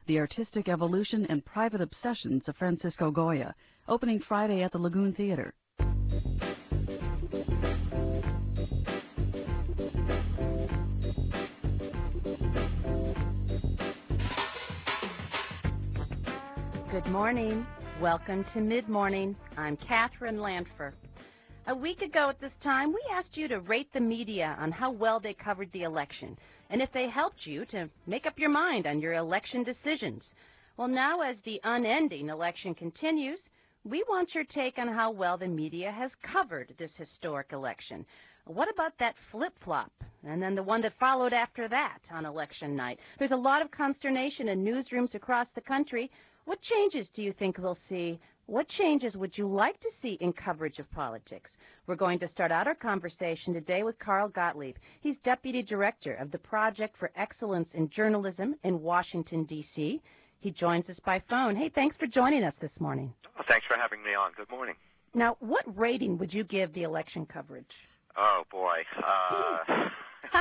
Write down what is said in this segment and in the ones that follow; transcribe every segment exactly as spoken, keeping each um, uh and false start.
The Artistic Evolution and Private Obsessions of Francisco Goya, opening Friday at the Lagoon Theater. Good morning. Welcome to Mid-Morning. I'm Catherine Lanfer. A week ago at this time, we asked you to rate the media on how well they covered the election, and if they helped you to make up your mind on your election decisions. Well, now as the unending election continues, we want your take on how well the media has covered this historic election. What about that flip-flop? And then the one that followed after that on election night. There's a lot of consternation in newsrooms across the country. What changes do you think we'll see? What changes would you like to see in coverage of politics? We're going to start out our conversation today with Carl Gottlieb. He's Deputy Director of the Project for Excellence in Journalism in Washington, D C He joins us by phone. Hey, thanks for joining us this morning. Oh, thanks for having me on. Good morning. Now, what rating would you give the election coverage? Oh, boy. Uh,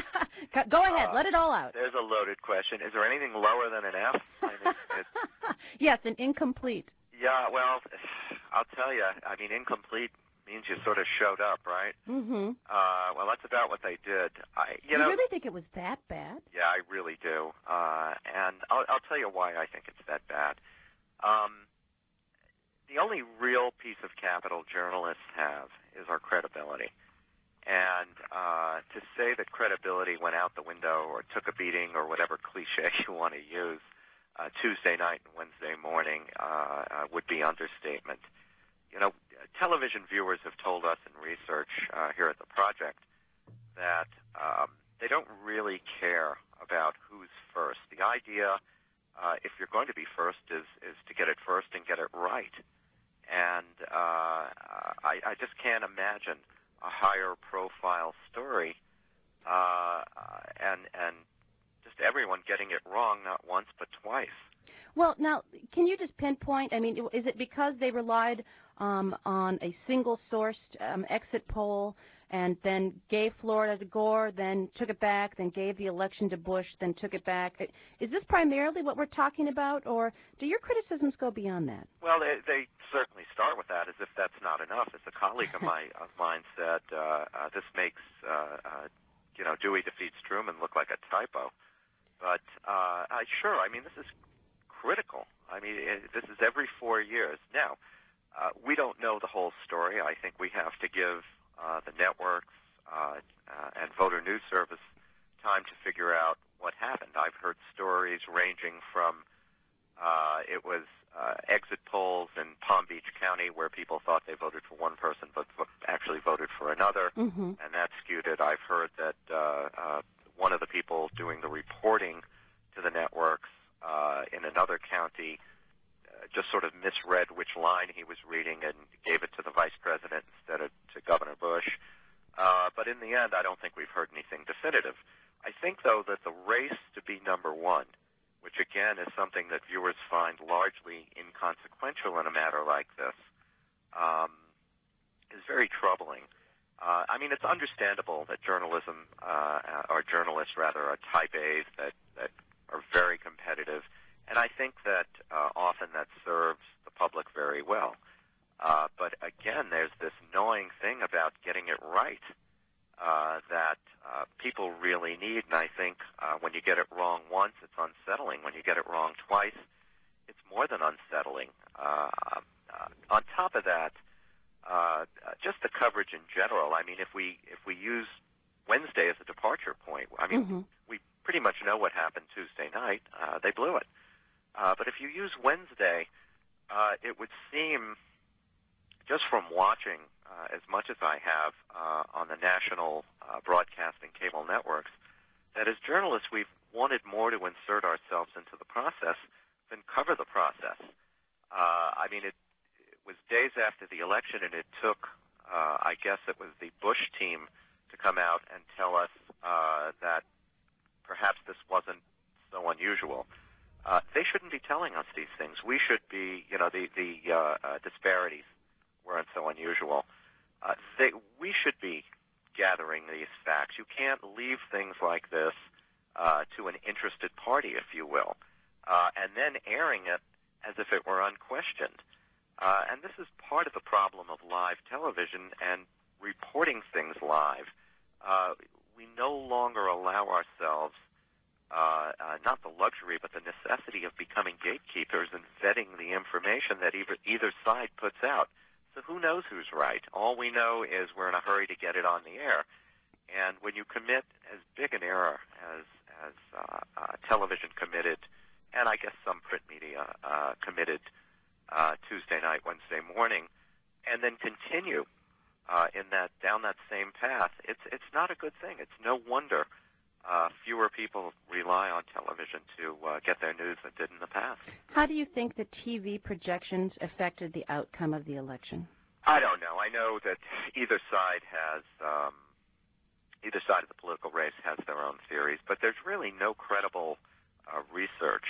Go ahead. uh, let it all out. There's a loaded question. Is there anything lower than an F? I mean, it's, yes, an incomplete. Yeah, well, I'll tell you. I mean, incomplete means you sort of showed up, right? Mm-hmm. Uh, well, that's about what they did. I, you, you know, really think it was that bad? Yeah, I really do. Uh, and I'll, I'll tell you why I think it's that bad. Um, the only real piece of capital journalists have is our credibility. And uh, to say that credibility went out the window or took a beating or whatever cliche you want to use uh, Tuesday night and Wednesday morning uh, uh, would be understatement. You know, television viewers have told us in research uh, here at the Project that um, they don't really care about who's first. The idea, uh, if you're going to be first, is, is to get it first and get it right. And uh, I, I just can't imagine a higher profile story, uh, and and just everyone getting it wrong not once but twice. Well, now, can you just pinpoint, I mean, is it because they relied um, on a single-sourced um, exit poll and then gave Florida to Gore, then took it back, then gave the election to Bush, then took it back? Is this primarily what we're talking about, or do your criticisms go beyond that? Well, they, they certainly start with that, as if that's not enough. As a colleague of, my, of mine said, uh, uh, this makes, uh, uh, you know, Dewey defeats Truman look like a typo. But uh, I, sure, I mean, this is critical. I mean, it, this is every four years. Now, uh, we don't know the whole story. I think we have to give uh, the networks uh, uh, and Voter News Service time to figure out what happened. I've heard stories ranging from uh, it was uh, exit polls in Palm Beach County where people thought they voted for one person but actually voted for another, mm-hmm. and that skewed it. I've heard that uh, uh, one of the people doing the reporting to the networks uh, in another county uh, just sort of misread which line he was reading and gave it to the vice president instead of to Governor Bush. Uh, but in the end, I don't think we've heard anything definitive. I think, though, that the race to be number one, which again is something that viewers find largely inconsequential in a matter like this, um, is very troubling. Uh, I mean, it's understandable that journalism, uh, or journalists rather, are type A's that, that are very competitive, and I think that uh, often that serves the public very well. Uh, but again, there's this gnawing thing about getting it right uh, that uh, people really need, and I think uh, when you get it wrong once, it's unsettling. When you get it wrong twice, it's more than unsettling. Uh, uh, on top of that, uh, just the coverage in general. I mean, if we if we use Wednesday as a departure point, I mean, mm-hmm. we pretty much know what happened Tuesday night. Uh, they blew it. Uh, but if you use Wednesday, uh, it would seem, just from watching uh, as much as I have uh, on the national uh, broadcasting cable networks, that as journalists we've wanted more to insert ourselves into the process than cover the process. Uh, I mean, it, it was days after the election, and it took, uh, I guess it was the Bush team to come out and tell us uh, that perhaps this wasn't so unusual. Uh, they shouldn't be telling us these things. We should be, you know, the, the uh, uh, disparities weren't so unusual. Uh, they, we should be gathering these facts. You can't leave things like this uh, to an interested party, if you will. uh, and then airing it as if it were unquestioned. Uh, and this is part of the problem of live television and reporting things live. Uh, we no longer allow ourselves uh, uh, not the luxury, but the necessity of becoming gatekeepers and vetting the information that either, either side puts out. So who knows who's right? All we know is we're in a hurry to get it on the air. And when you commit as big an error as, as uh, uh, television committed, and I guess some print media uh, committed uh, Tuesday night, Wednesday morning, and then continue uh, in that down that same path, it's it's not a good thing. It's no wonder uh, fewer people rely on television to uh, get their news than did in the past. How do you think the T V projections affected the outcome of the election? I don't know. I know that either side has um, either side of the political race has their own theories, but there's really no credible uh, research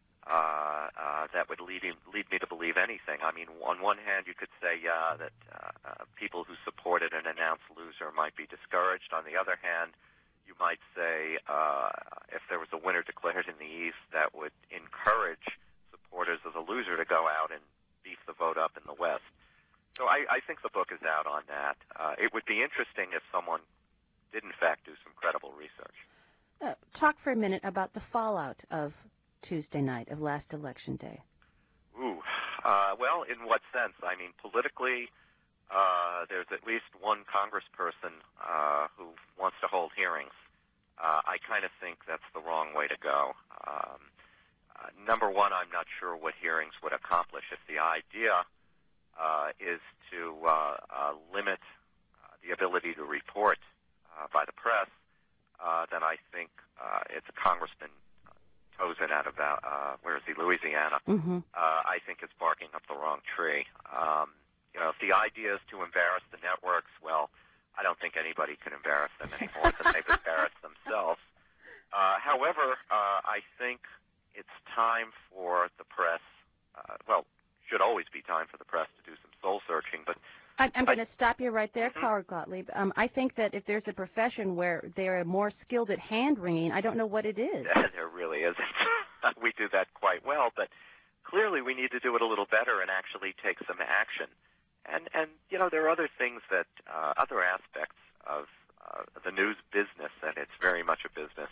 Uh, uh, that would lead, him, lead me to believe anything. I mean, on one hand, you could say uh, that uh, uh, people who supported an announced loser might be discouraged. On the other hand, you might say uh, if there was a winner declared in the East, that would encourage supporters of the loser to go out and beef the vote up in the West. So I, I think the book is out on that. Uh, it would be interesting if someone did, in fact, do some credible research. Uh, talk for a minute about the fallout of Tuesday night of last election day. Ooh, uh, well, in what sense? I mean, politically, uh, there's at least one congressperson uh, who wants to hold hearings. Uh, I kind of think that's the wrong way to go. Um, uh, number one, I'm not sure what hearings would accomplish. If the idea uh, is to uh, uh, limit uh, the ability to report uh, by the press, uh, then I think uh, it's a congressman Tosin out of, uh, where is he, Louisiana, mm-hmm. uh, I think is barking up the wrong tree. Um, you know, if the idea is to embarrass the networks, well, I don't think anybody can embarrass them any more than they've embarrassed themselves. Uh, however, uh, I think it's time for the press, uh, well, should always be time for the press to do some soul searching, but I'm, I'm going to stop you right there, mm-hmm. Howard Gottlieb. Um, I think that if there's a profession where they're more skilled at hand-wringing, I don't know what it is. There really isn't. We do that quite well, but clearly we need to do it a little better and actually take some action. And, and you know, there are other things that, uh, other aspects of uh, the news business, and it's very much a business,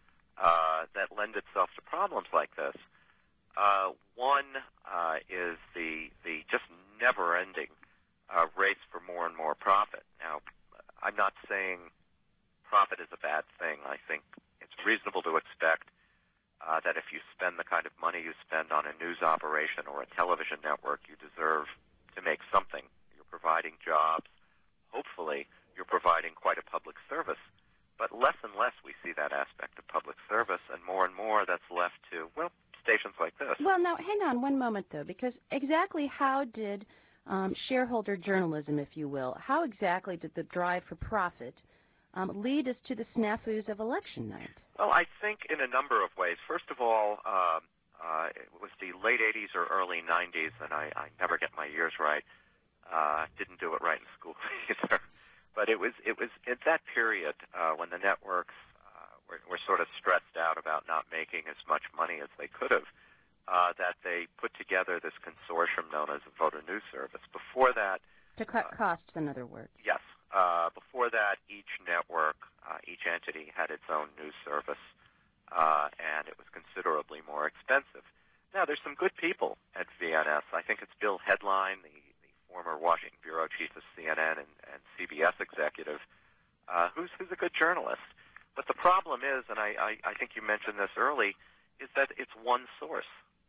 uh, that lend itself to problems like this. Uh, one uh, is the, the just never-ending Uh, race for more and more profit. Now, I'm not saying profit is a bad thing. I think it's reasonable to expect uh, that if you spend the kind of money you spend on a news operation or a television network, you deserve to make something. You're providing jobs. Hopefully, you're providing quite a public service. But less and less we see that aspect of public service, and more and more that's left to, well, stations like this. Well, now, hang on one moment, though, because exactly how did Um, shareholder journalism, if you will. How exactly did the drive for profit um, lead us to the snafus of election night? Well, I think in a number of ways. First of all, uh, uh, it was the late eighties or early nineties, and I, I never get my years right. Uh, didn't do it right in school either. But it was it was at that period uh, when the networks uh, were, were sort of stressed out about not making as much money as they could have. Uh, that they put together this consortium known as the Voter News Service. Before that... To cut uh, costs, in other words. Yes. Uh, before that, each network, uh, each entity had its own news service, uh, and it was considerably more expensive. Now, there's some good people at V N S. I think it's Bill Headline, the, the former Washington bureau chief of C N N and, and C B S executive, uh, who's, who's a good journalist. But the problem is, and I, I, I think you mentioned this early, is that it's one source.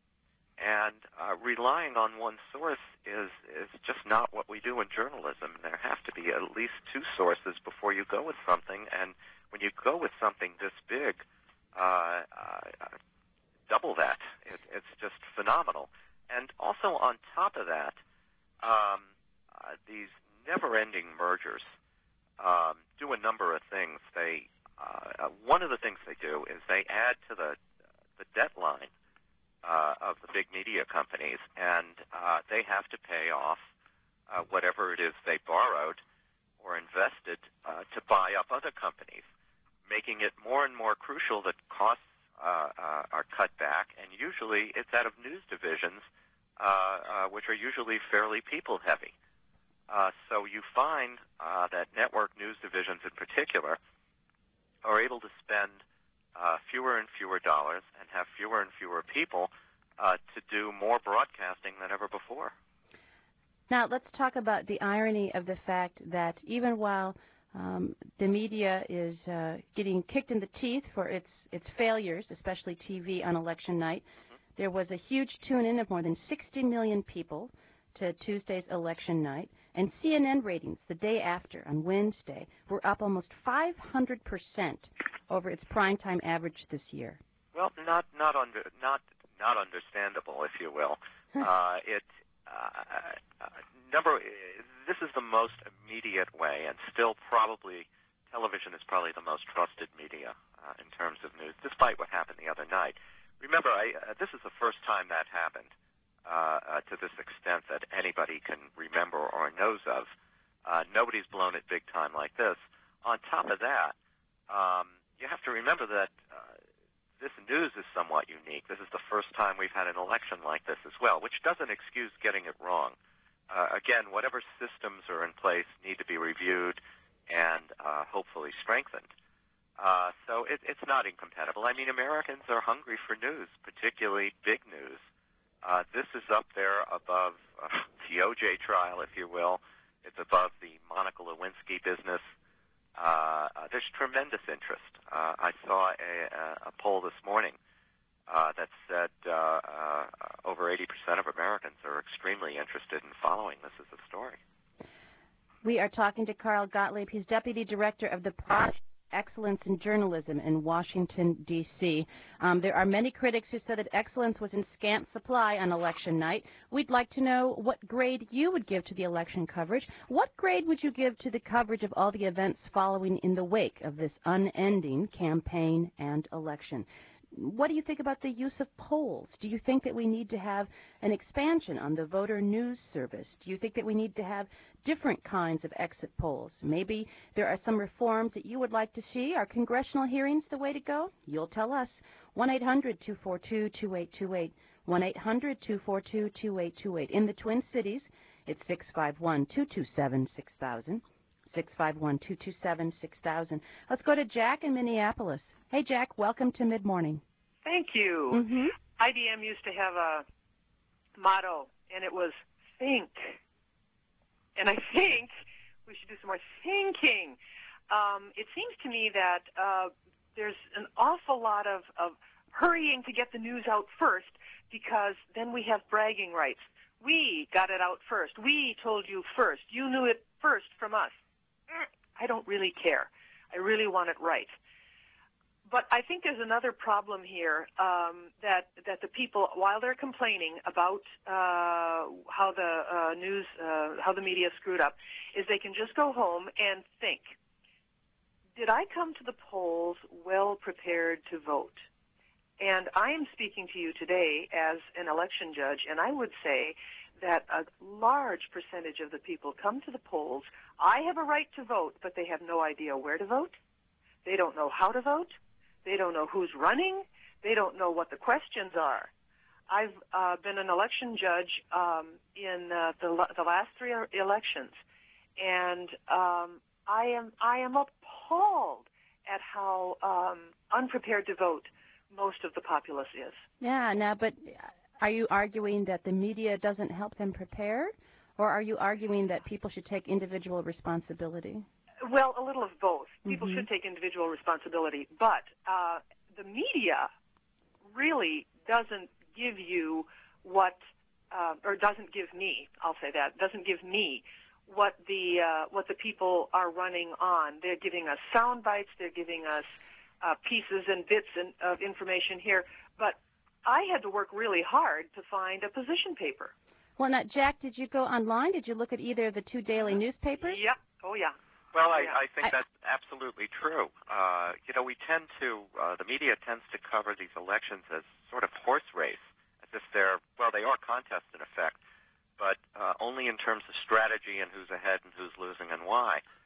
And uh, relying on one source is, is just not what we do in journalism. There have to be at least two sources before you go with something. And when you go with something this big, uh, uh, double that. It, it's just phenomenal. And also on top of that, um, uh, these never-ending mergers um, do a number of things. They uh, uh, one of the things they do is they add to the the debt line Uh, of the big media companies, and uh, they have to pay off uh, whatever it is they borrowed or invested uh, to buy up other companies, making it more and more crucial that costs uh, uh, are cut back, and usually it's out of news divisions, uh, uh, which are usually fairly people-heavy. Uh, so you find uh, that network news divisions in particular are able to spend uh, fewer and fewer dollars and have fewer and fewer people uh, to do more broadcasting than ever before. Now, let's talk about the irony of the fact that even while um, the media is uh, getting kicked in the teeth for its, its failures, especially T V on election night, mm-hmm. there was a huge tune-in of more than sixty million people to Tuesday's election night, and C N N ratings the day after, on Wednesday, were up almost five hundred percent over its primetime average this year. Well, not not under not not understandable, if you will. uh, it uh, uh, number this is the most immediate way, and still probably television is probably the most trusted media uh, in terms of news, despite what happened the other night. Remember, I, uh, this is the first time that happened. Uh, uh, to this extent that anybody can remember or knows of. Uh, nobody's blown it big time like this. On top of that, um, you have to remember that uh, this news is somewhat unique. This is the first time we've had an election like this as well, which doesn't excuse getting it wrong. Uh, again, whatever systems are in place need to be reviewed and uh, hopefully strengthened. Uh, so it, it's not incompatible. I mean, Americans are hungry for news, particularly big news. Uh, this is up there above uh, the O J trial, if you will. It's above the Monica Lewinsky business. Uh, uh, there's tremendous interest. Uh, I saw a, a poll this morning uh, that said uh, uh, over eighty percent of Americans are extremely interested in following this as a story. We are talking to Carl Gottlieb. He's Deputy Director of the Project Excellence in Journalism in Washington, D C Um, there are many critics who said that excellence was in scant supply on election night. We'd like to know what grade you would give to the election coverage. What grade would you give to the coverage of all the events following in the wake of this unending campaign and election? What do you think about the use of polls? Do you think that we need to have an expansion on the voter news service? Do you think that we need to have different kinds of exit polls? Maybe there are some reforms that you would like to see. Are congressional hearings the way to go? You'll tell us. one eight hundred two four two two eight two eight. one eight hundred two four two two eight two eight. In the Twin Cities, it's six five one two two seven six thousand. six five one two two seven six thousand. Let's go to Jack in Minneapolis. Hey, Jack, welcome to Mid-Morning. Thank you. Mm-hmm. I B M used to have a motto, and it was think. And I think we should do some more thinking. Um, it seems to me that uh, there's an awful lot of, of hurrying to get the news out first, because then we have bragging rights. We got it out first. We told you first. You knew it first from us. I don't really care. I really want it right. But I think there's another problem here, um, that that the people, while they're complaining about uh, how the uh, news, uh, how the media screwed up, is they can just go home and think, did I come to the polls well prepared to vote? And I am speaking to you today as an election judge, and I would say that a large percentage of the people come to the polls. I have a right to vote, but they have no idea where to vote. They don't know how to vote. They don't know who's running. They don't know what the questions are. I've uh, been an election judge um, in uh, the, the last three elections, and um, I am I am appalled at how um, unprepared to vote most of the populace is. Yeah, now, but are you arguing that the media doesn't help them prepare, or are you arguing that people should take individual responsibility? Well, a little of both. People Mm-hmm. should take individual responsibility, but uh, the media really doesn't give you what, uh, or doesn't give me, I'll say that, doesn't give me what the uh, what the people are running on. They're giving us sound bites. They're giving us uh, pieces and bits in, of information here, but I had to work really hard to find a position paper. Well, now, Jack, did you go online? Did you look at either of the two daily newspapers? Yep. Oh, yeah. Well, I, Yeah. I think I- that's absolutely true. Uh, you know, we tend to, uh, the media tends to cover these elections as sort of horse race, as if they're, well, they are contests in effect, but uh, only in terms of strategy and who's ahead and who's losing and why.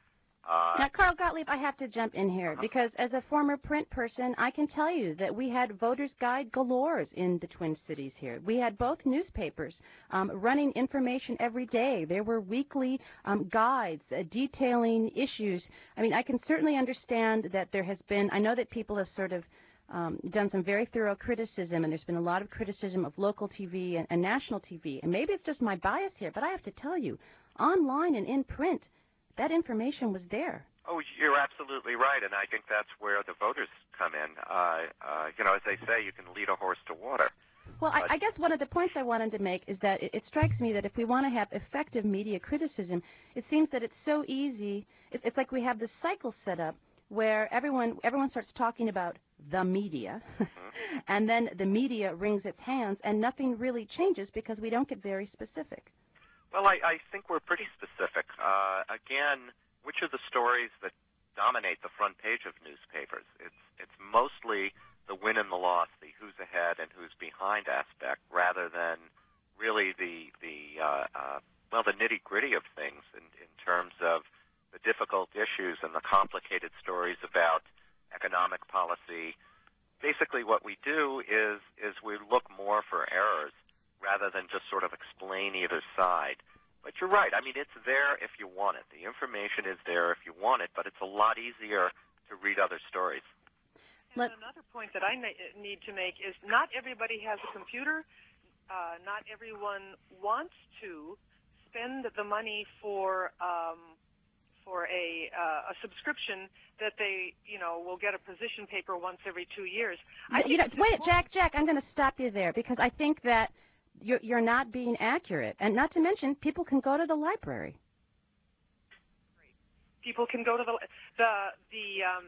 Uh, now, Carl Gottlieb, I have to jump in here uh-huh. because as a former print person, I can tell you that we had voters' guide galores in the Twin Cities here. We had both newspapers um, running information every day. There were weekly um, guides uh, detailing issues. I mean, I can certainly understand that there has been, I know that people have sort of um, done some very thorough criticism, and there's been a lot of criticism of local T V and, and national T V. And maybe it's just my bias here, but I have to tell you, online and in print, that information was there. Oh, you're absolutely right, and I think that's where the voters come in. Uh, uh, you know, as they say, you can lead a horse to water. Well, I, I guess one of the points I wanted to make is that it, it strikes me that if we want to have effective media criticism, it seems that it's so easy. It's, it's like we have this cycle set up where everyone everyone starts talking about the media, Mm-hmm. and then the media wrings its hands, and nothing really changes because we don't get very specific. Well, I, I think we're pretty specific. Uh, again, which are the stories that dominate the front page of newspapers? It's it's mostly the win and the loss, the who's ahead and who's behind aspect, rather than really the the uh, uh, well the nitty gritty of things in, in terms of the difficult issues and the complicated stories about economic policy. Basically, what we do is is we look more for errors rather than just sort of explain either side. But you're right. I mean, it's there if you want it. The information is there if you want it, but it's a lot easier to read other stories. And Let- another point that I na- need to make is not everybody has a computer. Uh, not everyone wants to spend the money for um, for a uh, a subscription that they, you know, will get a position paper once every two years. I You know, think it's wait, important- Jack, Jack, I'm going to stop you there because I think that you're, you're not being accurate. And not to mention, people can go to the library. People can go to the the the um,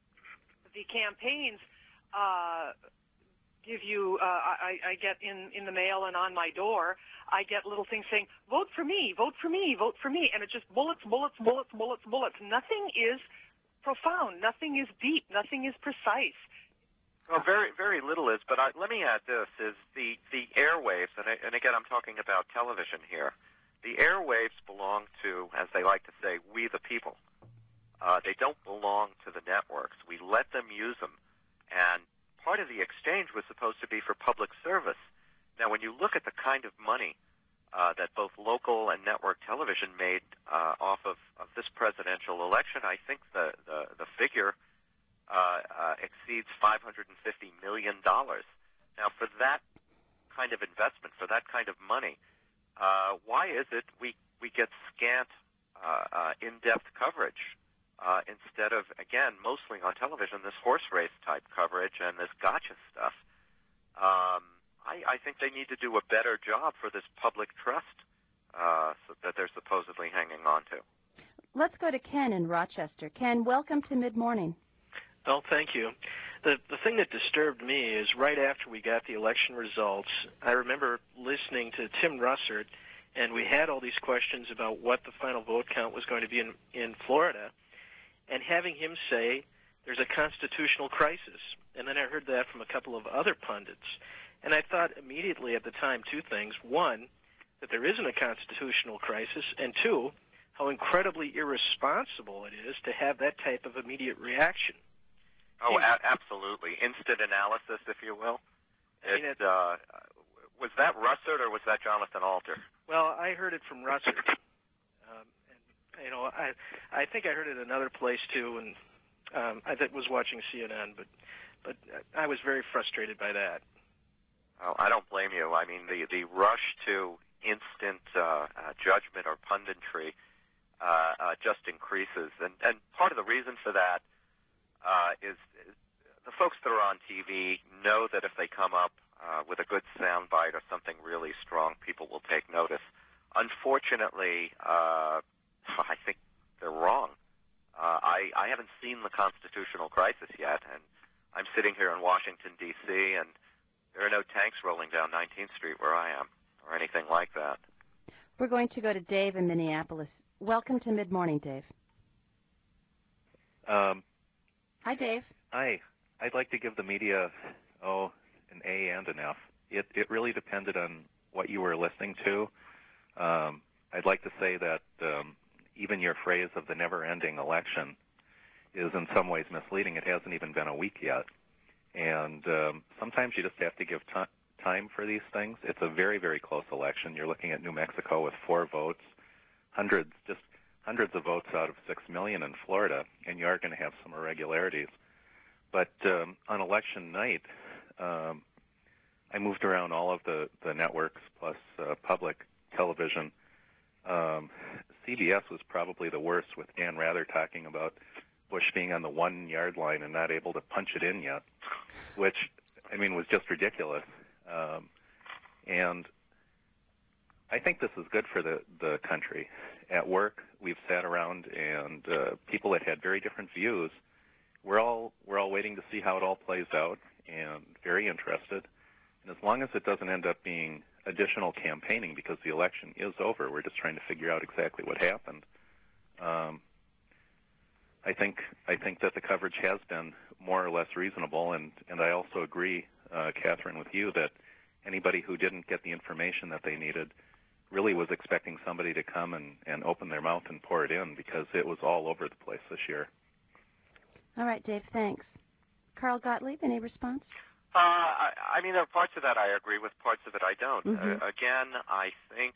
the campaigns. Uh, give you. Uh, I, I get in in the mail and on my door. I get little things saying, "Vote for me, vote for me, vote for me," and it's just bullets, bullets, bullets, bullets, bullets. Nothing is profound. Nothing is deep. Nothing is precise. Well, very, very little is, but I, let me add this, is the, the airwaves, and, I, and again, I'm talking about television here. The airwaves belong to, as they like to say, we the people. Uh, they don't belong to the networks. We let them use them, and part of the exchange was supposed to be for public service. Now, when you look at the kind of money uh, that both local and network television made uh, off of, of this presidential election, I think the, the, the figure Uh, uh, exceeds five hundred fifty million dollars. Now, for that kind of investment, for that kind of money, uh, why is it we, we get scant, uh, uh, in-depth coverage uh, instead of, again, mostly on television, this horse race type coverage and this gotcha stuff? Um, I, I think they need to do a better job for this public trust uh, so that they're supposedly hanging on to. Let's go to Ken in Rochester. Ken, welcome to Mid-Morning. Well, thank you. The the thing that disturbed me is right after we got the election results, I remember listening to Tim Russert, and we had all these questions about what the final vote count was going to be in, in Florida, and having him say there's a constitutional crisis. And then I heard that from a couple of other pundits. And I thought immediately at the time two things. One, that there isn't a constitutional crisis, and two, how incredibly irresponsible it is to have that type of immediate reaction. Oh, a- absolutely. Instant analysis, if you will. I mean, It, it- uh, was that Russert or was that Jonathan Alter? Well, I heard it from Russert. Um, and, you know, I I think I heard it another place too, and um, I th- was watching C N N, but but I was very frustrated by that. Oh, I don't blame you. I mean, the the rush to instant uh, uh, judgment or punditry uh, uh, just increases, and and part of the reason for that uh, is, is the folks that are on T V know that if they come up uh, with a good soundbite or something really strong, people will take notice. Unfortunately, uh, I think they're wrong. Uh, I, I haven't seen the constitutional crisis yet, and I'm sitting here in Washington, D C, and there are no tanks rolling down nineteenth Street where I am, or anything like that. We're going to go to Dave in Minneapolis. Welcome to Mid-Morning, Dave. Um, Hi, Dave. I, I'd like to give the media, oh, an A and an F. It, it really depended on what you were listening to. Um, I'd like to say that um, even your phrase of the never-ending election is in some ways misleading. It hasn't even been a week yet. And um, sometimes you just have to give t- time for these things. It's a very, very close election. You're looking at New Mexico with four votes, hundreds, just hundreds of votes out of six million in Florida, and you are going to have some irregularities. But um, on election night, um, I moved around all of the, the networks plus uh, public television. Um, C B S was probably the worst, with Dan Rather talking about Bush being on the one-yard line and not able to punch it in yet, which, I mean, was just ridiculous. Um, and I think this is good for the, the country. At work, we've sat around, and uh, people that had very different views, we're all we're all waiting to see how it all plays out, and very interested. And as long as it doesn't end up being additional campaigning, because the election is over, we're just trying to figure out exactly what happened. Um, I think I think that the coverage has been more or less reasonable, and, and I also agree, uh, Catherine, with you that anybody who didn't get the information that they needed really was expecting somebody to come and, and open their mouth and pour it in, because it was all over the place this year. All right, Dave, thanks. Carl Gottlieb, any response? Uh, I, I mean, there are parts of that I agree with, parts of it I don't. Mm-hmm. Uh, again, I think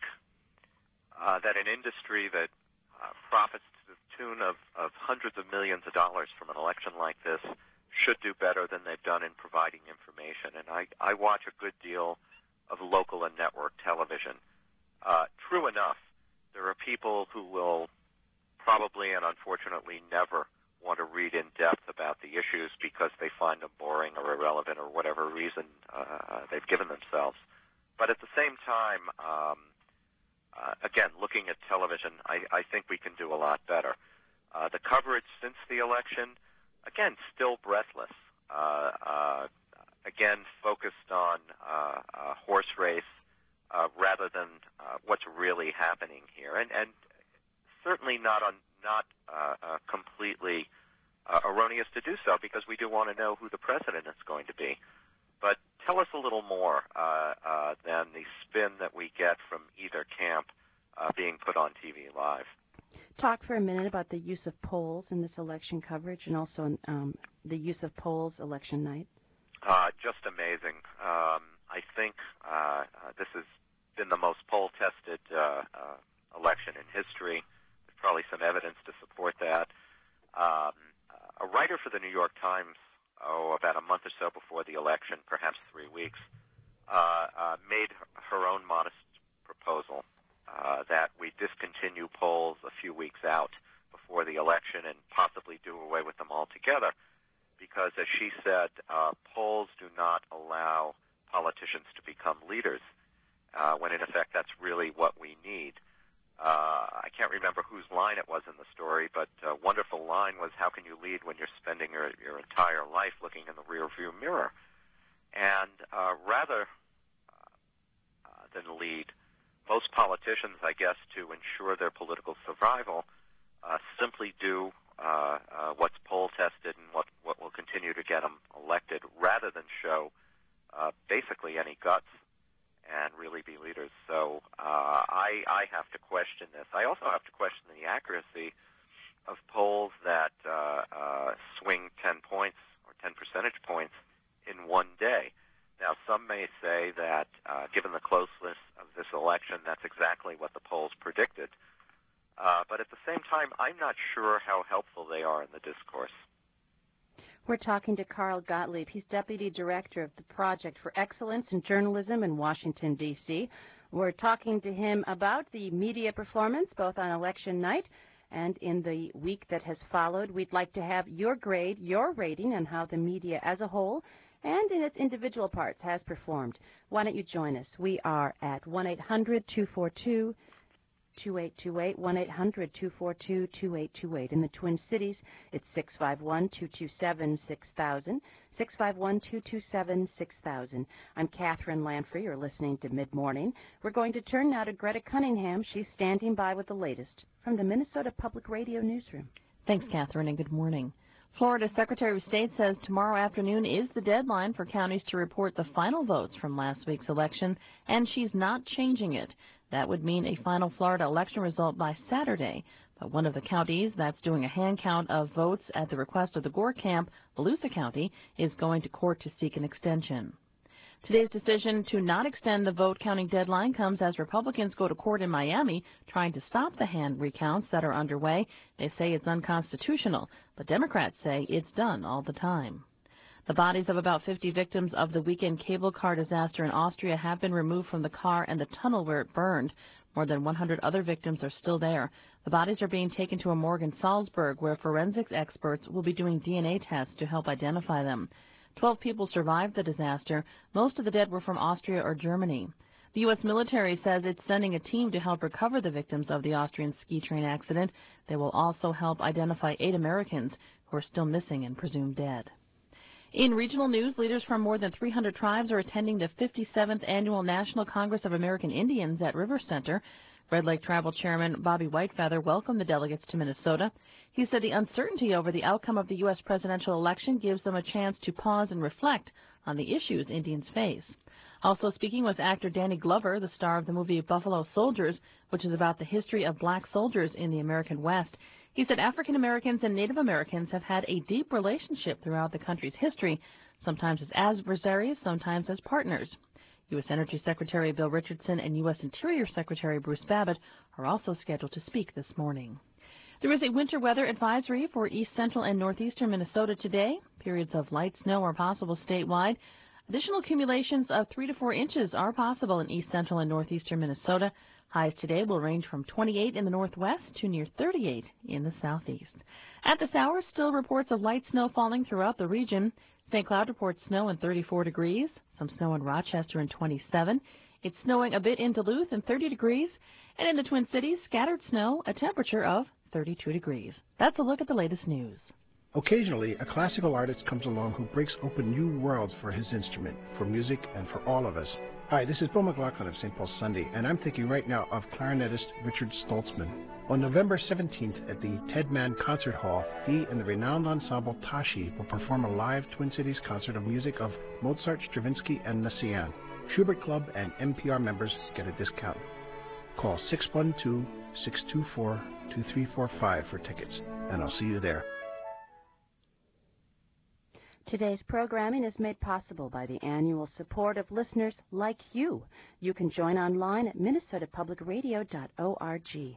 uh, that an industry that uh, profits to the tune of, of hundreds of millions of dollars from an election like this should do better than they've done in providing information. And I, I watch a good deal of local and network television. Uh, true enough, there are people who will probably and unfortunately never want to read in depth about the issues because they find them boring or irrelevant or whatever reason uh, they've given themselves. But at the same time, um, uh, again, looking at television, I, I think we can do a lot better. Uh, the coverage since the election, again, still breathless. Uh, uh, again, focused on uh, a horse race uh, rather than uh, what's really happening here, and, and certainly not on not uh, uh, completely uh, erroneous to do so, because we do want to know who the president is going to be. But tell us a little more uh, uh, than the spin that we get from either camp uh, being put on T V live. Talk for a minute about the use of polls in this election coverage, and also um, the use of polls election night. Uh, just amazing. Um, I think uh, uh, this has been the most poll-tested uh, uh, election in history. There's probably some evidence to support that. Um, a writer for the New York Times, oh, about a month or so before the election, perhaps three weeks, uh, uh, made her own modest proposal uh, that we discontinue polls a few weeks out before the election and possibly do away with them altogether, because, as she said, uh, polls do not allow politicians to become leaders, uh, when in effect that's really what we need. Uh, I can't remember whose line it was in the story, but a wonderful line was, how can you lead when you're spending your, your entire life looking in the rearview mirror? And uh, rather uh, than lead, most politicians, I guess, to ensure their political survival, uh, simply do uh, uh, what's poll-tested and what, what will continue to get them elected, rather than show uh, basically any guts and really be leaders. So uh, I, I have to question this. I also have to question the accuracy of polls that uh, uh, swing ten points or ten percentage points in one day. Now, some may say that, uh, given the closeness of this election, that's exactly what the polls predicted. Uh, but at the same time, I'm not sure how helpful they are in the discourse. We're talking to Carl Gottlieb. He's Deputy Director of the Project for Excellence in Journalism in Washington, D C We're talking to him about the media performance, both on election night and in the week that has followed. We'd like to have your grade, your rating on how the media as a whole and in its individual parts has performed. Why don't you join us? We are at one eight hundred two four two two eight two eight, one eight hundred two four two two eight two eight. In the Twin Cities, it's six five one two two seven six thousand, six five one two two seven six thousand. I'm Catherine Lanfrey. You're listening to Mid-Morning. We're going to turn now to Greta Cunningham. She's standing by with the latest from the Minnesota Public Radio Newsroom. Thanks, Catherine, and good morning. Florida Secretary of State says tomorrow afternoon is the deadline for counties to report the final votes from last week's election, and she's not changing it. That would mean a final Florida election result by Saturday. But one of the counties that's doing a hand count of votes at the request of the Gore camp, Volusia County, is going to court to seek an extension. Today's decision to not extend the vote counting deadline comes as Republicans go to court in Miami trying to stop the hand recounts that are underway. They say it's unconstitutional, but Democrats say it's done all the time. The bodies of about fifty victims of the weekend cable car disaster in Austria have been removed from the car and the tunnel where it burned. More than one hundred other victims are still there. The bodies are being taken to a morgue in Salzburg, where forensics experts will be doing D N A tests to help identify them. Twelve people survived the disaster. Most of the dead were from Austria or Germany. The U S military says it's sending a team to help recover the victims of the Austrian ski train accident. They will also help identify eight Americans who are still missing and presumed dead. In regional news, leaders from more than three hundred tribes are attending the fifty-seventh Annual National Congress of American Indians at River Center. Red Lake Tribal Chairman Bobby Whitefeather welcomed the delegates to Minnesota. He said the uncertainty over the outcome of the U S presidential election gives them a chance to pause and reflect on the issues Indians face. Also speaking was actor Danny Glover, the star of the movie Buffalo Soldiers, which is about the history of black soldiers in the American West. He said African Americans and Native Americans have had a deep relationship throughout the country's history, sometimes as adversaries, sometimes as partners. U S Energy Secretary Bill Richardson and U S Interior Secretary Bruce Babbitt are also scheduled to speak this morning. There is a winter weather advisory for east central and northeastern Minnesota today. Periods of light snow are possible statewide. Additional accumulations of three to four inches are possible in east central and northeastern Minnesota. Highs today will range from twenty-eight in the northwest to near thirty-eight in the southeast. At this hour, still reports of light snow falling throughout the region. Saint Cloud reports snow in thirty-four degrees, some snow in Rochester in twenty-seven. It's snowing a bit in Duluth in thirty degrees, and in the Twin Cities, scattered snow, a temperature of thirty-two degrees. That's a look at the latest news. Occasionally, a classical artist comes along who breaks open new worlds for his instrument, for music, and for all of us. Hi, this is Bill McLaughlin of Saint Paul Sunday, and I'm thinking right now of clarinetist Richard Stoltzman. On November seventeenth at the Ted Mann Concert Hall, he and the renowned ensemble Tashi will perform a live Twin Cities concert of music of Mozart, Stravinsky, and Messiaen. Schubert Club and N P R members get a discount. Call six one two, six two four, two three four five for tickets, and I'll see you there. Today's programming is made possible by the annual support of listeners like you. You can join online at minnesota public radio dot org.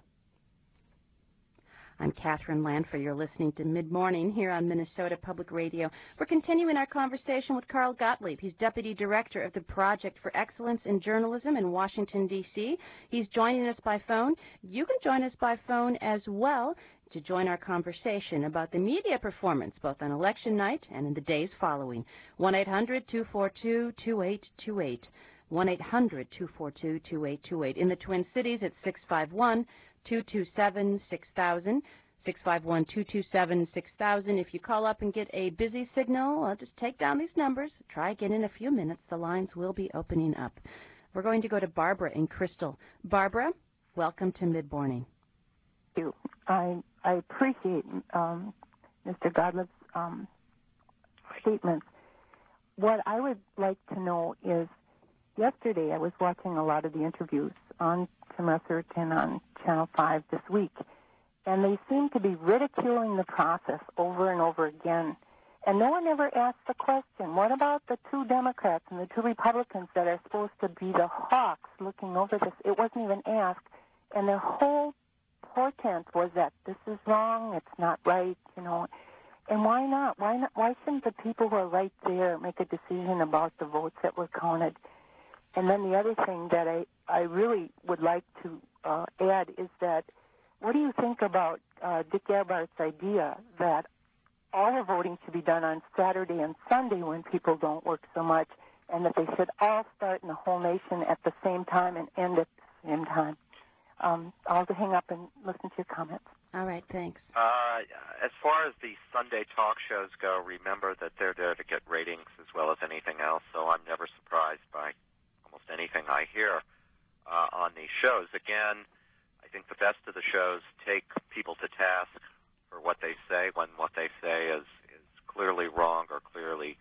I'm Catherine Lanford. You're listening to Mid-Morning here on Minnesota Public Radio. We're continuing our conversation with Carl Gottlieb. He's Deputy Director of the Project for Excellence in Journalism in Washington, D C He's joining us by phone. You can join us by phone as well to join our conversation about the media performance, both on election night and in the days following. one eight hundred two four two two eight two eight. one eight hundred two four two two eight two eight. In the Twin Cities, it's six five one two two seven six thousand. six five one two two seven six thousand. If you call up and get a busy signal, I'll just take down these numbers. Try again in a few minutes. The lines will be opening up. We're going to go to Barbara in Crystal. Barbara, welcome to Mid-Morning. Thank you. I, I appreciate um, Mister Gottlieb's um, statements. What I would like to know is, yesterday I was watching a lot of the interviews on Tim Russert and on Channel five this week, and they seem to be ridiculing the process over and over again. And no one ever asked the question, what about the two Democrats and the two Republicans that are supposed to be the hawks looking over this? It wasn't even asked. And their whole portent was that this is wrong, it's not right, you know. And why not? Why not? Why shouldn't the people who are right there make a decision about the votes that were counted? And then the other thing that I, I really would like to uh, add is that, what do you think about uh, Dick Earhart's idea that all the voting should be done on Saturday and Sunday when people don't work so much, and that they should all start in the whole nation at the same time and end at the same time? Um, I'll hang up and listen to your comments. All right, thanks. Uh, as far as the Sunday talk shows go, remember that they're there to get ratings as well as anything else, so I'm never surprised by almost anything I hear uh, on these shows. Again, I think the best of the shows take people to task for what they say when what they say is, is clearly wrong or clearly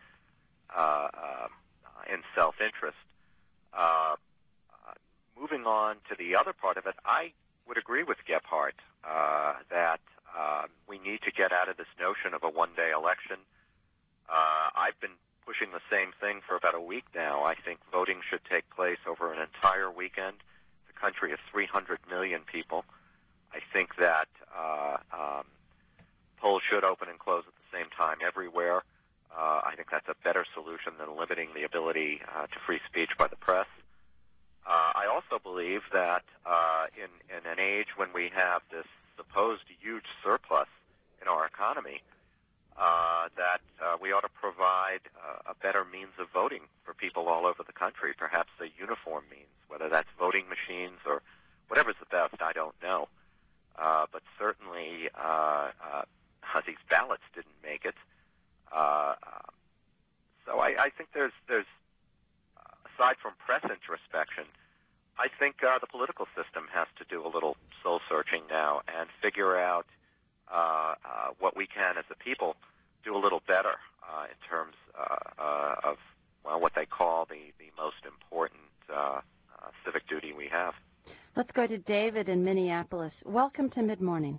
uh, uh, in self-interest. Uh, uh, moving on to the other part of it, I would agree with Gebhardt. uh, that uh, we need to get out of this notion of a one-day election. Uh, I've been pushing the same thing for about a week now. I think voting should take place over an entire weekend. The country is three hundred million people. I think that uh, um, polls should open and close at the same time everywhere. Uh, I think that's a better solution than limiting the ability uh, to free speech by the press. Uh, I also believe that uh, in, in an age when we have this supposed huge surplus in our economy, uh, that uh, we ought to provide uh, a better means of voting for people all over the country, perhaps a uniform means, whether that's voting machines or whatever's the best, I don't know. Uh, but certainly uh, uh, these ballots didn't make it. Uh, uh, so I, I think there's, there's uh, aside from press introspection, I think uh, the political system has to do a little soul-searching now and figure out uh, uh, what we can as a people do a little better uh, in terms uh, uh, of, well, what they call the, the most important uh, uh, civic duty we have. Let's go to David in Minneapolis. Welcome to Mid-Morning.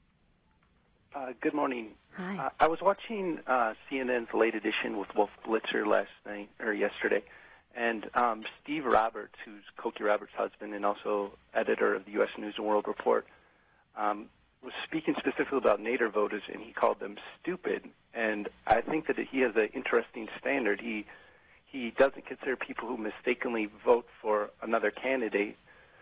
Uh, good morning. Hi. Uh, I was watching uh, C N N's late edition with Wolf Blitzer last night or yesterday, and um, Steve Roberts, who's Cokie Roberts' husband and also editor of the U S News and World Report, um, was speaking specifically about Nader voters, and he called them stupid. And I think that he has an interesting standard. He he doesn't consider people who mistakenly vote for another candidate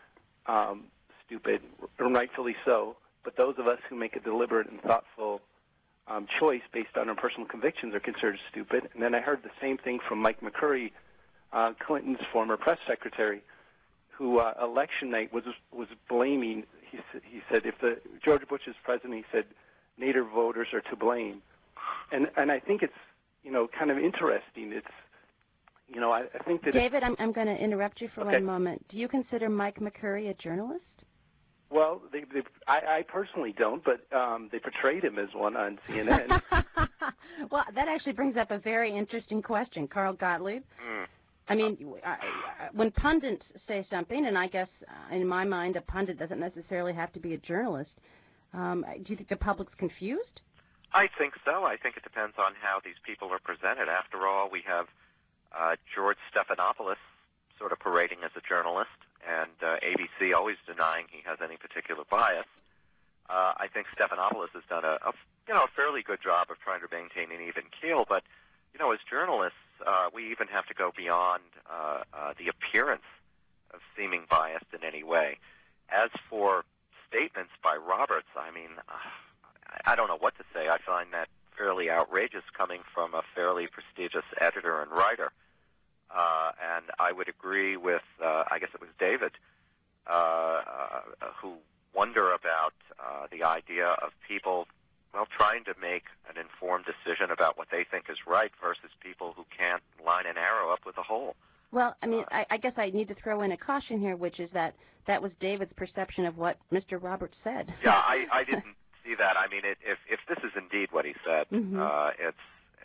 um, stupid, and rightfully so. But those of us who make a deliberate and thoughtful um, choice based on our personal convictions are considered stupid. And then I heard the same thing from Mike McCurry, uh, Clinton's former press secretary, who uh, election night was was blaming. He, he said if the George Bush is president, he said Nader voters are to blame. And and I think it's you know kind of interesting. It's you know I, I think that David, I'm I'm going to interrupt you for okay. one moment. Do you consider Mike McCurry a journalist? Well, they, they, I, I personally don't, but um, they portrayed him as one on C N N. Well, that actually brings up a very interesting question, Carl Gottlieb. Mm. I mean, I, I, when pundits say something, and I guess uh, in my mind a pundit doesn't necessarily have to be a journalist, um, do you think the public's confused? I think so. I think it depends on how these people are presented. After all, we have uh, George Stephanopoulos sort of parading as a journalist, and uh, A B C always denying he has any particular bias. Uh, I think Stephanopoulos has done a, a you know a fairly good job of trying to maintain an even keel, but you know as journalists, uh, we even have to go beyond uh, uh, the appearance of seeming biased in any way. As for statements by Roberts, I mean, uh, I don't know what to say. I find that fairly outrageous coming from a fairly prestigious editor and writer. Uh, and I would agree with, uh, I guess it was David, uh, uh, who wonder about uh, the idea of people, well, trying to make an informed decision about what they think is right versus people who can't line an arrow up with a hole. Well, I mean, I, I guess I need to throw in a caution here, which is that that was David's perception of what Mister Roberts said. Yeah, I, I didn't see that. I mean, it, if, if this is indeed what he said, mm-hmm. uh, it's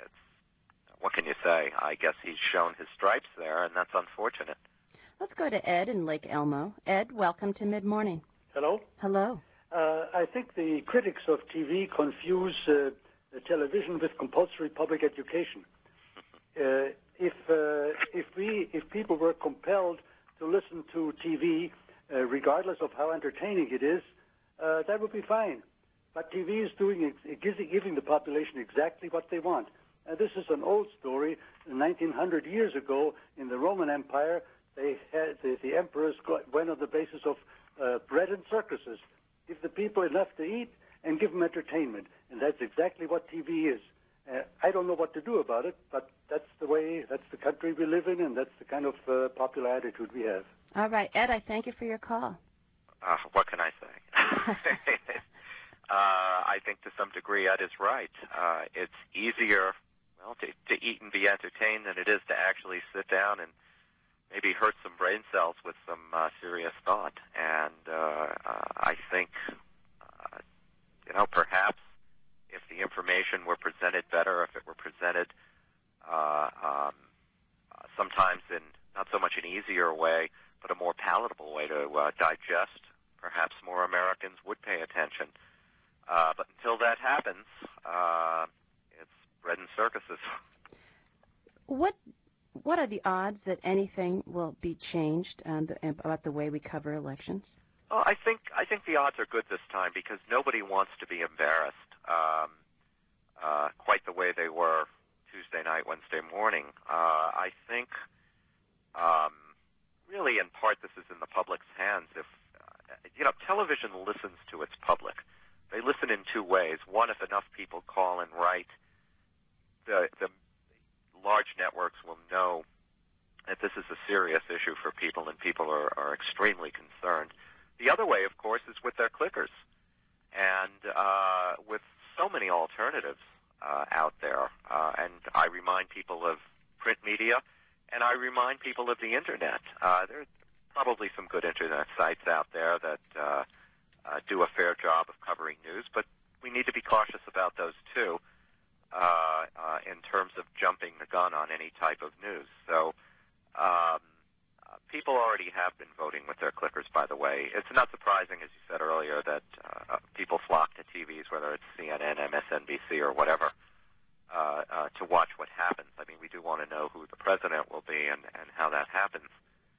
what can you say? I guess he's shown his stripes there, and that's unfortunate. Let's go to Ed in Lake Elmo. Ed, welcome to Mid-Morning. Hello? Hello. Uh, I think the critics of T V confuse uh, television with compulsory public education. Uh, if uh, if we if people were compelled to listen to T V, uh, regardless of how entertaining it is, uh, that would be fine. But T V is doing giving the population exactly what they want. Uh, this is an old story. nineteen hundred years ago, in the Roman Empire, they had the, the emperors went on the basis of uh, bread and circuses. Give the people enough to eat and give them entertainment, and that's exactly what T V is. Uh, I don't know what to do about it, but that's the way, that's the country we live in, and that's the kind of uh, popular attitude we have. All right, Ed, I thank you for your call. Uh, what can I say? uh, I think to some degree Ed is right. Uh, it's easier Well, to, to eat and be entertained than it is to actually sit down and maybe hurt some brain cells with some uh, serious thought. And uh, uh, I think, uh, you know, perhaps if the information were presented better, if it were presented uh, um, uh, sometimes in not so much an easier way, but a more palatable way to uh, digest perhaps more Americans would pay attention. Uh, but until that happens, uh, it's bread and circuses. What What are the odds that anything will be changed um, the, about the way we cover elections? Well, I think I think the odds are good this time because nobody wants to be embarrassed um, uh, quite the way they were Tuesday night, Wednesday morning. Uh, I think, um, really, in part, this is in the public's hands. If uh, you know, television listens to its public. They listen in two ways. One, if enough people call and write, the the large networks will know that this is a serious issue for people, and people are, are extremely concerned. The other way, of course, is with their clickers. And uh, with so many alternatives uh, out there, uh, and I remind people of print media, and I remind people of the Internet. Uh, there are probably some good Internet sites out there that uh, uh, do a fair job of covering news, but we need to be cautious about those, too, uh, uh, in terms of jumping the gun on any type of news. So, um, Uh, people already have been voting with their clickers, by the way. It's not surprising, as you said earlier, that uh, people flock to T Vs, whether it's C N N, M S N B C, or whatever, uh, uh, to watch what happens. I mean, we do want to know who the president will be and, and how that happens.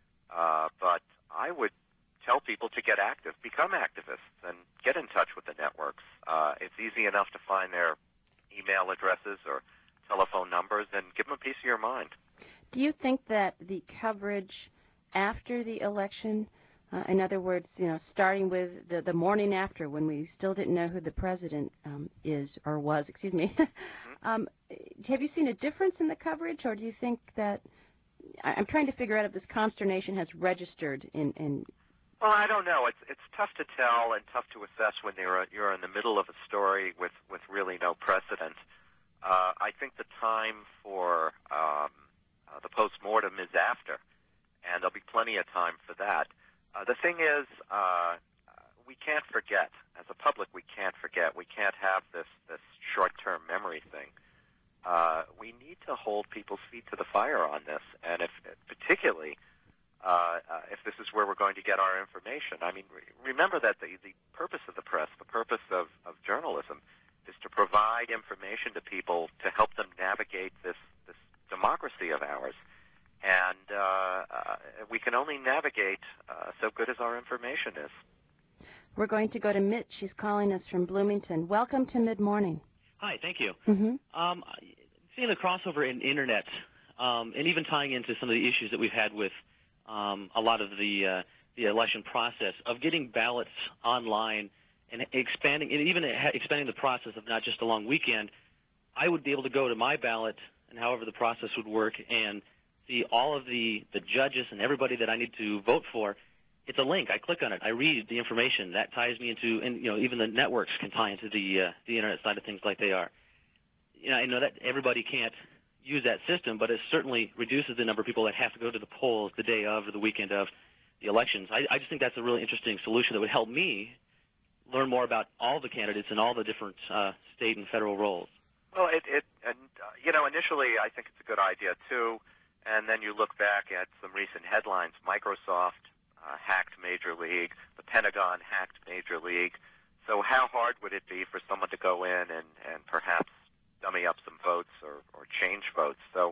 Uh, but I would tell people to get active, become activists, and get in touch with the networks. Uh, it's easy enough to find their email addresses or telephone numbers and give them a piece of your mind. Do you think that the coverage after the election, uh, in other words, you know, starting with the, the morning after when we still didn't know who the president um, is or was, excuse me, um, have you seen a difference in the coverage, or do you think that, I'm trying to figure out if this consternation has registered in, in Well, I don't know. It's it's tough to tell and tough to assess when you're you're in the middle of a story with, with really no precedent. Uh, I think the time for um, Uh, the post-mortem is after, and there'll be plenty of time for that. Uh, the thing is, uh, we can't forget. As a public, we can't forget. We can't have this, this short-term memory thing. Uh, we need to hold people's feet to the fire on this, and if particularly uh, uh, if this is where we're going to get our information. I mean, re- remember that the, the purpose of the press, the purpose of, of journalism, is to provide information to people to help them navigate this, this democracy of ours. And uh, uh, we can only navigate uh, so good as our information is. We're going to go to Mitch. She's calling us from Bloomington. Welcome to Mid-Morning. Hi, thank you. Mm-hmm. Um, seeing the crossover in Internet, um, and even tying into some of the issues that we've had with um, a lot of the uh, the election process of getting ballots online and expanding, and even expanding the process of not just a long weekend, I would be able to go to my ballot and however the process would work, and see all of the, the judges and everybody that I need to vote for. It's a link. I click on it. I read the information. That ties me into, and you know, even the networks can tie into the uh, the Internet side of things like they are. You know, I know that everybody can't use that system, but it certainly reduces the number of people that have to go to the polls the day of or the weekend of the elections. I, I just think that's a really interesting solution that would help me learn more about all the candidates and all the different uh, state and federal roles. Well, it, it and uh, you know, initially I think it's a good idea too, and then you look back at some recent headlines. Microsoft uh, hacked Major League, the Pentagon hacked Major League. So how hard would it be for someone to go in and, and perhaps dummy up some votes or, or change votes? So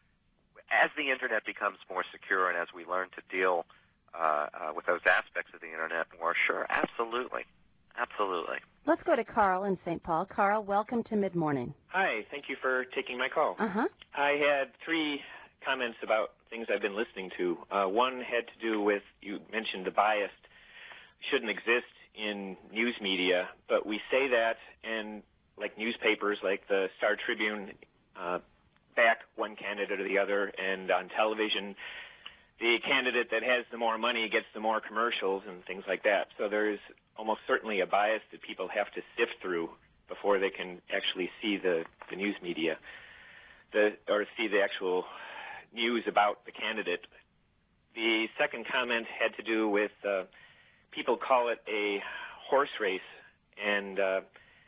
as the Internet becomes more secure and as we learn to deal uh, uh, with those aspects of the Internet more, sure, absolutely. Absolutely. Let's go to Carl in Saint Paul. Carl, welcome to Mid-Morning. Hi, thank you for taking my call. Uh-huh. I had three comments about things I've been listening to. Uh, one had to do with, you mentioned the bias shouldn't exist in news media, but we say that, and like newspapers, like the Star Tribune, uh, back one candidate or the other, and on television, the candidate that has the more money gets the more commercials and things like that. So there's almost certainly a bias that people have to sift through before they can actually see the, the news media, the or see the actual news about the candidate. The second comment had to do with uh, people call it a horse race, and uh,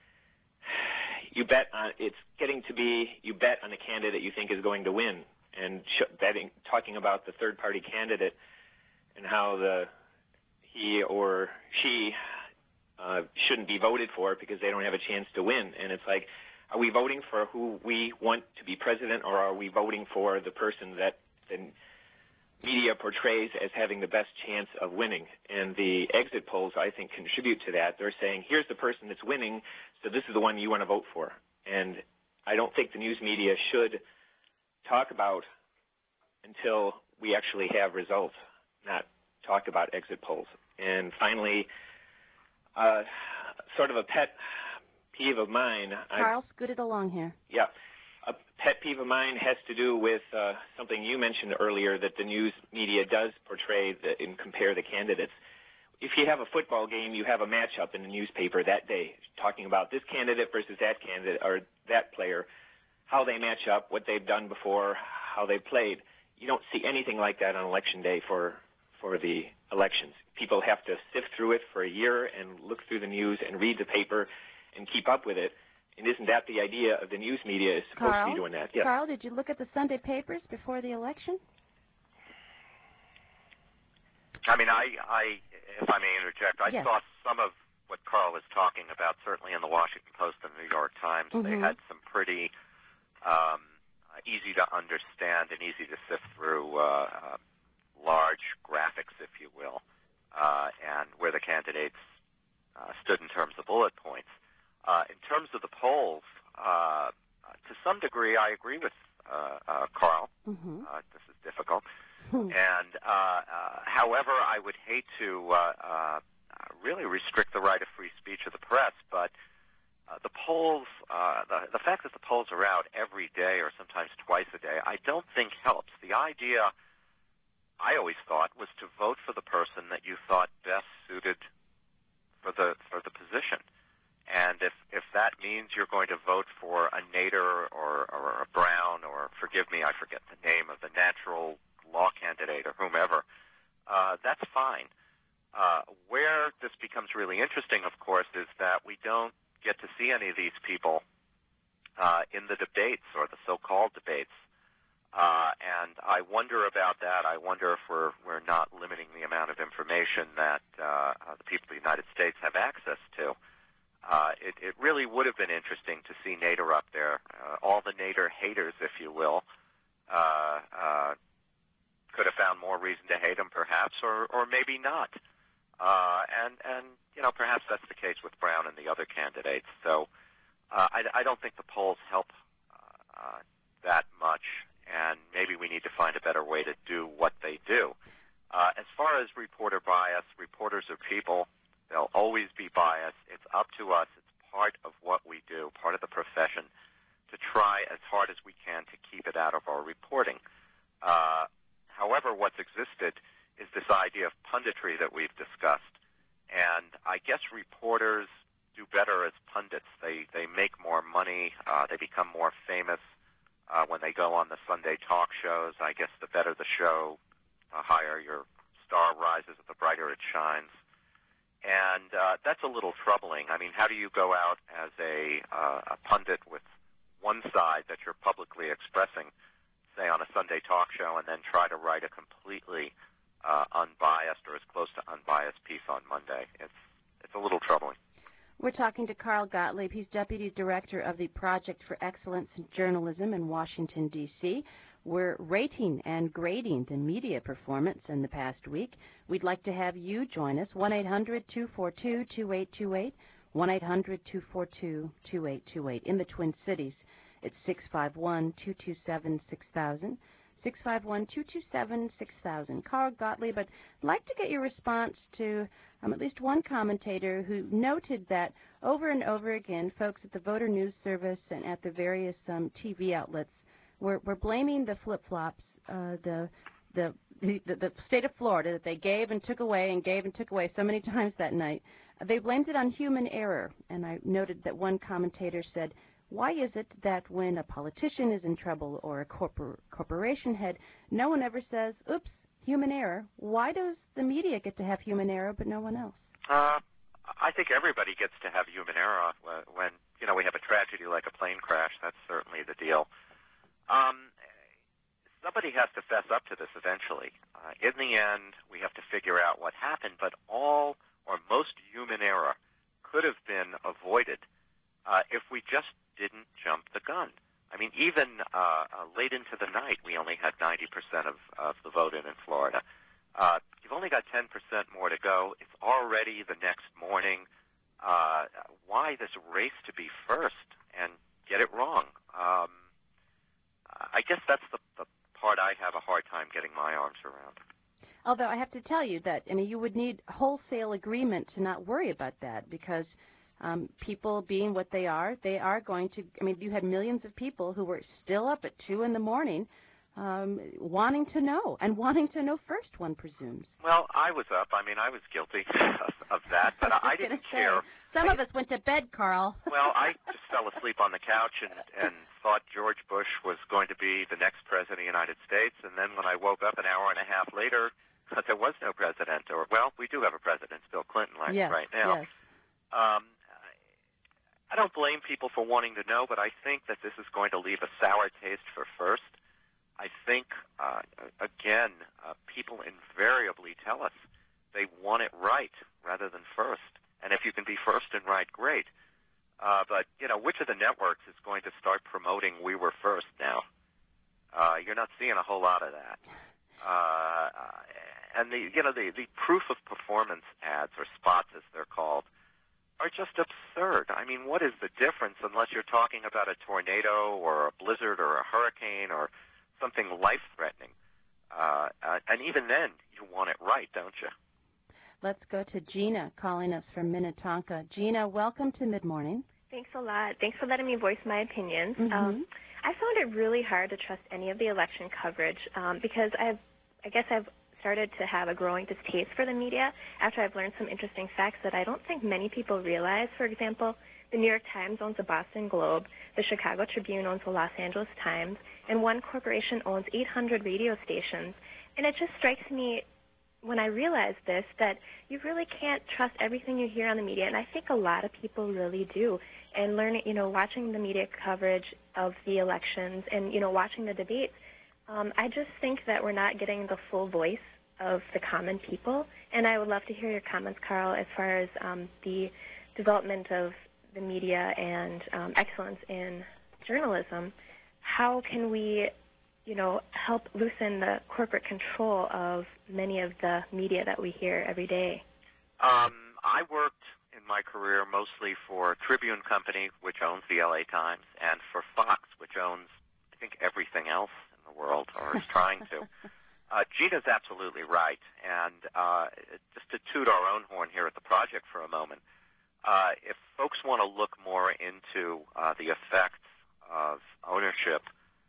you bet on it's getting to be you bet on a candidate you think is going to win, and sh- betting talking about the third party candidate and how the he or she uh, shouldn't be voted for because they don't have a chance to win. And it's like, are we voting for who we want to be president, or are we voting for the person that the media portrays as having the best chance of winning? And the exit polls, I think, contribute to that. They're saying, here's the person that's winning, so this is the one you want to vote for. And I don't think the news media should talk about until we actually have results, not talk about exit polls. And finally, uh, sort of a pet peeve of mine. Carl, scoot it along here. Yeah. A pet peeve of mine has to do with uh, something you mentioned earlier, that the news media does portray the, and compare the candidates. If you have a football game, you have a matchup in the newspaper that day, talking about this candidate versus that candidate or that player, how they match up, what they've done before, how they played. You don't see anything like that on election day for for the elections. People have to sift through it for a year and look through the news and read the paper and keep up with it. And isn't that the idea of the news media, is supposed Carl, to be doing that? Yes. Carl, did you look at the Sunday papers before the election? I mean, I, I if I may interject, I yes. saw some of what Carl was talking about, certainly in the Washington Post and the New York Times. Mm-hmm. They had some pretty um, easy to understand and easy to sift through uh, uh, large graphics, if you will, uh, and where the candidates uh, stood in terms of bullet points. Uh, in terms of the polls, uh, to some degree, I agree with uh, uh, Carl. Mm-hmm. Uh, this is difficult. and uh, uh, however, I would hate to uh, uh, really restrict the right of free speech of the press, but uh, the polls, uh, the, the fact that the polls are out every day or sometimes twice a day, I don't think helps. The idea, I always thought, was to vote for the person that you thought best suited for the for the position. And if, if that means you're going to vote for a Nader or, or a Brown or, forgive me, I forget the name of the natural law candidate or whomever, uh, that's fine. Uh, where this becomes really interesting, of course, is that we don't get to see any of these people uh, in the debates or the so-called debates. Uh, and I wonder about that. I wonder if we're, we're not limiting the amount of information that uh, uh, the people of the United States have access to. Uh, it, it really would have been interesting to see Nader up there. Uh, all the Nader haters, if you will, uh, uh, could have found more reason to hate him, perhaps, or, or maybe not. Uh, and, and, you know, perhaps that's the case with Brown and the other candidates. So uh, I, I don't think the polls help uh, uh, that much, and maybe we need to find a better way to do what they do. Uh, as far as reporter bias, reporters are people. They'll always be biased. It's up to us. It's part of what we do, part of the profession, to try as hard as we can to keep it out of our reporting. Uh, however, what's existed is this idea of punditry that we've discussed. And I guess reporters do better as pundits. They, they make more money. Uh, they become more famous uh, when they go on the Sunday talk shows. I guess the better the show, the higher your star rises, the brighter it shines. And uh, that's a little troubling. I mean, how do you go out as a, uh, a pundit with one side that you're publicly expressing, say on a Sunday talk show, and then try to write a completely uh, unbiased or as close to unbiased piece on Monday? It's it's a little troubling. We're talking to Carl Gottlieb. He's Deputy Director of the Project for Excellence in Journalism in Washington, D C We're rating and grading the media performance in the past week. We'd like to have you join us, one eight hundred two four two two eight two eight, one eight hundred two four two two eight two eight. In the Twin Cities, it's six five one two two seven six thousand, six five one two two seven six thousand. Carl Gottlieb, I'd like to get your response to um, at least one commentator who noted that over and over again, folks at the Voter News Service and at the various um, T V outlets We're, we're blaming the flip-flops, uh, the, the the the state of Florida, that they gave and took away and gave and took away so many times that night. Uh, they blamed it on human error. And I noted that one commentator said, why is it that when a politician is in trouble or a corpor- corporation head, no one ever says, oops, human error? Why does the media get to have human error but no one else? Uh, I think everybody gets to have human error when, you know, we have a tragedy like a plane crash. That's certainly the deal. Um, somebody has to fess up to this eventually. Uh, in the end, we have to figure out what happened, but all human error could have been avoided uh, if we just didn't jump the gun. I mean, even uh, uh, late into the night, we only had ninety percent of, of the vote in in Florida. Uh, you've only got ten percent more to go. It's already the next morning. Uh, why this race to be first and get it wrong? Um, I guess that's the, the part I have a hard time getting my arms around. Although I have to tell you that, I mean, you would need wholesale agreement to not worry about that, because um, people being what they are, they are going to, I mean, you had millions of people who were still up at two in the morning um, wanting to know, and wanting to know first, one presumes. Well, I was up. I mean, I was guilty of, of that, but I, I didn't say, care. Some I, of us went to bed, Carl. Well, I just fell asleep on the couch and, and thought George Bush was going to be the next president of the United States, and then when I woke up an hour and a half later, there was no president, or, well, we do have a president, Bill Clinton, like yes, right now. Yes. Um, I don't blame people for wanting to know, but I think that this is going to leave a sour taste for first. I think, uh, again, uh, people invariably tell us they want it right rather than first. And if you can be first and right, great. Uh, but, you know, which of the networks is going to start promoting we were first now? Uh, you're not seeing a whole lot of that. Uh, and the, you know, the, the proof of performance ads, or spots as they're called, are just absurd. I mean, what is the difference unless you're talking about a tornado or a blizzard or a hurricane or something life-threatening? Uh, uh, and even then, you want it right, don't you? Let's go to Gina calling us from Minnetonka. Gina, welcome to Mid-Morning. Thanks a lot. Thanks for letting me voice my opinions. Mm-hmm. Um, I found it really hard to trust any of the election coverage um, because I've, I guess I've started to have a growing distaste for the media after I've learned some interesting facts that I don't think many people realize. For example, the New York Times owns the Boston Globe, the Chicago Tribune owns the Los Angeles Times, and one corporation owns eight hundred radio stations. And it just strikes me when I realize this that you really can't trust everything you hear on the media, and I think a lot of people really do. And learning, you know, watching the media coverage of the elections and, you know, watching the debates, um, I just think that we're not getting the full voice of the common people. And I would love to hear your comments, Carl, as far as um, the development of the media and um, excellence in journalism. How can we, you know, help loosen the corporate control of many of the media that we hear every day? Um, I worked in my career mostly for Tribune Company, which owns the L A Times, and for Fox, which owns, I think, everything else in the world, or is trying to. Uh, Gina's absolutely right. And uh, just to toot our own horn here at the project for a moment, uh, if folks want to look more into uh, the effects of ownership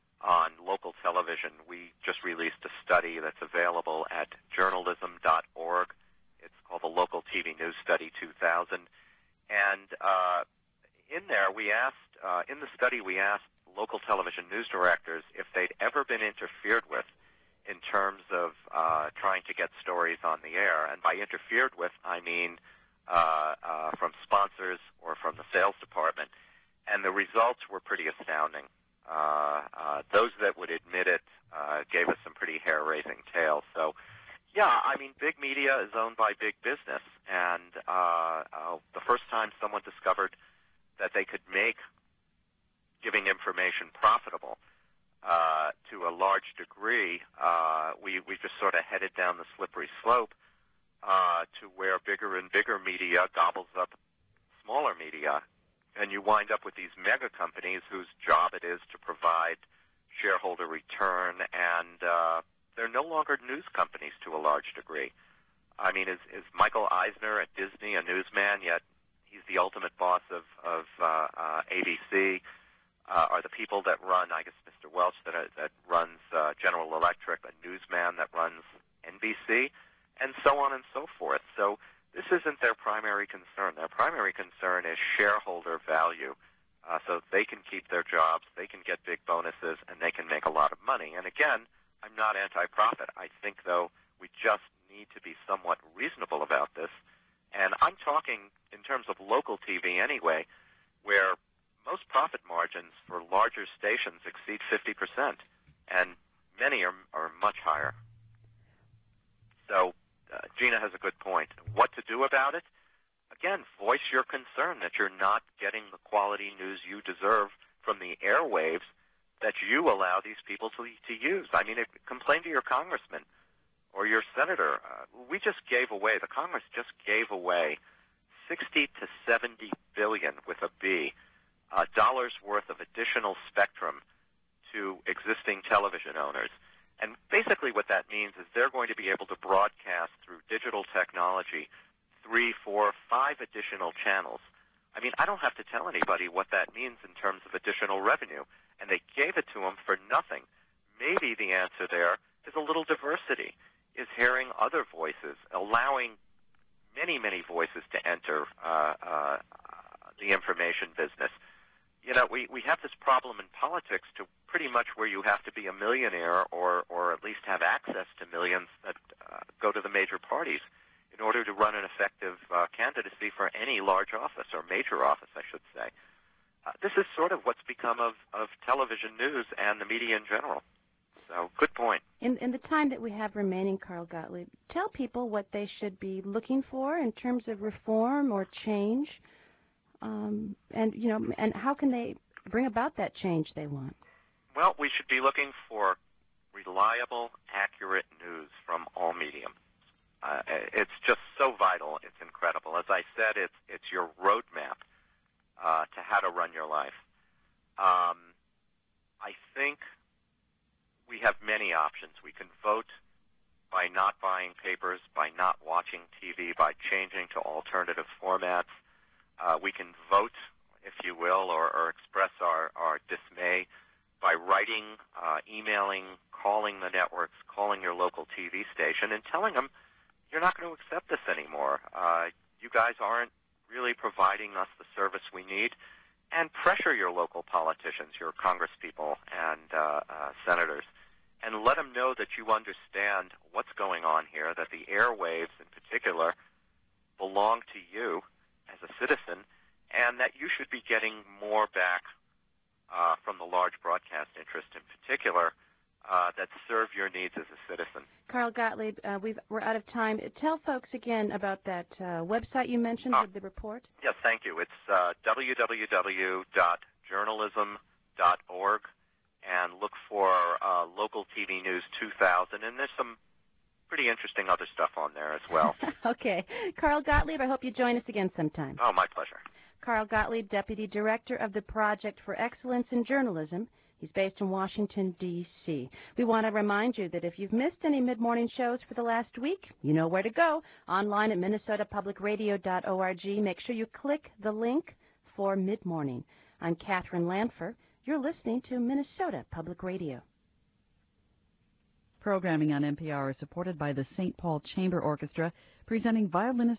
on local television, we just released a study that's available at journalism dot org. It's called the Local T V News Study two thousand. And uh, in there, we asked, uh, in the study, we asked local television news directors if they'd ever been interfered with in terms of uh, trying to get stories on the air. And by interfered with, I mean uh, uh, from sponsors or from the sales department. And the results were pretty astounding. Uh, uh, those that would admit it uh, gave us some pretty hair-raising tales. So, yeah, I mean, big media is owned by big business. And uh, uh, the first time someone discovered that they could make giving information profitable uh, to a large degree, uh, we, we just sort of headed down the slippery slope uh, to where bigger and bigger media gobbles up smaller media. And you wind up with these mega companies whose job it is to provide shareholder return, and uh, they're no longer news companies to a large degree. I mean, is, is Michael Eisner at Disney a newsman, yet he's the ultimate boss of, of uh, uh, A B C? Uh, are the people that run, I guess Mister Welch, that, uh, that runs uh, General Electric, a newsman that runs N B C, and so on and so forth. So this isn't their primary concern. Their primary concern is shareholder value. Uh, so they can keep their jobs, they can get big bonuses, and they can make a lot of money. And again, I'm not anti-profit. I think, though, we just need to be somewhat reasonable about this. And I'm talking in terms of local T V anyway, where most profit margins for larger stations exceed fifty percent, and many are, are much higher. So uh, Gina has a good point. What to do about it? again, voice your concern that you're not getting the quality news you deserve from the airwaves that you allow these people to, to use. I mean, it, complain to your congressman or your senator. Uh, we just gave away, the Congress just gave away sixty to seventy billion with a B, uh, dollars worth of additional spectrum to existing television owners. And basically what that means is they're going to be able to broadcast through digital technology three, four, five additional channels. I mean, I don't have to tell anybody what that means in terms of additional revenue, and they gave it to them for nothing. Maybe the answer there is a little diversity, is hearing other voices, allowing many, many voices to enter uh, uh, the information business. You know, we, we have this problem in politics to pretty much where you have to be a millionaire or, or at least have access to millions that uh, go to the major parties in order to run an effective uh, candidacy for any large office, or major office, I should say. Uh, this is sort of what's become of, of television news and the media in general. So, good point. In, in the time that we have remaining, Carl Gottlieb, tell people what they should be looking for in terms of reform or change, um, and you know, and how can they bring about that change they want? Well, we should be looking for reliable, accurate news from all mediums. Uh, it's just so vital. It's incredible. As I said, it's it's your roadmap uh, to how to run your life. Um, I think we have many options. We can vote by not buying papers, by not watching T V, by changing to alternative formats. Uh, we can vote, if you will, or, or express our, our dismay by writing, uh, emailing, calling the networks, calling your local T V station, and telling them, you're not going to accept this anymore. Uh, you guys aren't really providing us the service we need. And pressure your local politicians, your congresspeople and uh, uh, senators, and let them know that you understand what's going on here, that the airwaves in particular belong to you as a citizen, and that you should be getting more back uh, from the large broadcast interest in particular uh, that serve your needs as a citizen. Carl Gottlieb, uh, we've, we're out of time. Tell folks again about that uh, website you mentioned Oh. with the report. Yes, thank you. It's uh, w w w dot journalism dot org, and look for uh, Local T V News two thousand, and there's some pretty interesting other stuff on there as well. Okay. Carl Gottlieb, I hope you join us again sometime. Oh, my pleasure. Carl Gottlieb, Deputy Director of the Project for Excellence in Journalism. He's based in Washington, D C We want to remind you that if you've missed any mid-morning shows for the last week, you know where to go. Online at minnesota public radio dot org. Make sure you click the link for mid-morning. I'm Catherine Lanfer. You're listening to Minnesota Public Radio. Programming on N P R is supported by the Saint Paul Chamber Orchestra, presenting violinist